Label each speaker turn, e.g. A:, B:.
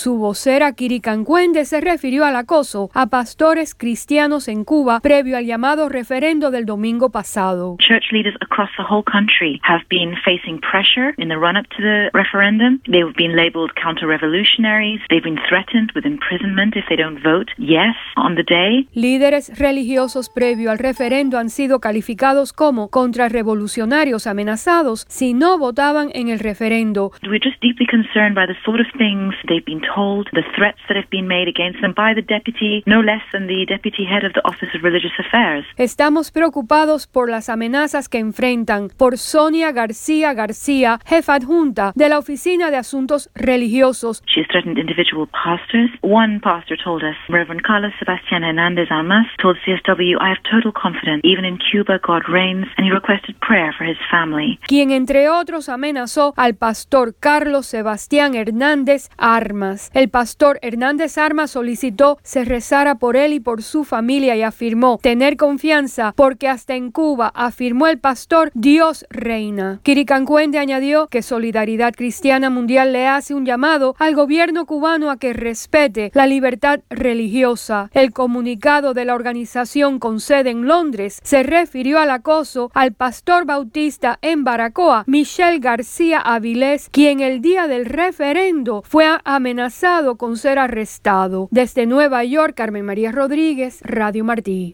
A: Su vocera Kiri Cancuende se refirió al acoso a pastores cristianos en Cuba previo al llamado referendo del domingo pasado.
B: Church leaders across the whole country have been facing pressure in the run-up to the referendum. They've been labeled counter-revolutionaries. They've been threatened with imprisonment if they don't vote yes on the day.
A: Líderes religiosos previo al referendo han sido calificados como contrarrevolucionarios amenazados si no votaban en el referendo.
B: We're just deeply concerned by the sort of things they've been told, the threats that have been made against them by the deputy, no less than the deputy head of the Office of Religious Affairs.
A: Estamos preocupados por las amenazas que enfrentan por Sonia García García, jefa adjunta de la Oficina de Asuntos Religiosos.
B: She has threatened individual pastors. One pastor told us, Reverend Carlos Sebastián Hernández Almas, told CSW, I have total confidence. Even in Cuba, God reigns, and he requested prayer for his family.
A: Quien, entre otros, amenazó al pastor Carlos Sebastián Hernández Armas. El pastor Hernández Armas solicitó se rezara por él y por su familia y afirmó tener confianza porque hasta en Cuba, afirmó el pastor, Dios reina. Kiri Cancuende añadió que Solidaridad Cristiana Mundial le hace un llamado al gobierno cubano a que respete la libertad religiosa. El comunicado de la organización con sede en Londres se refirió al acoso al pastor bautista en Baracoa, Michel García Avilés, quien el día del referendo fue amenazado con ser arrestado. Desde Nueva York, Carmen María Rodríguez, Radio Martí.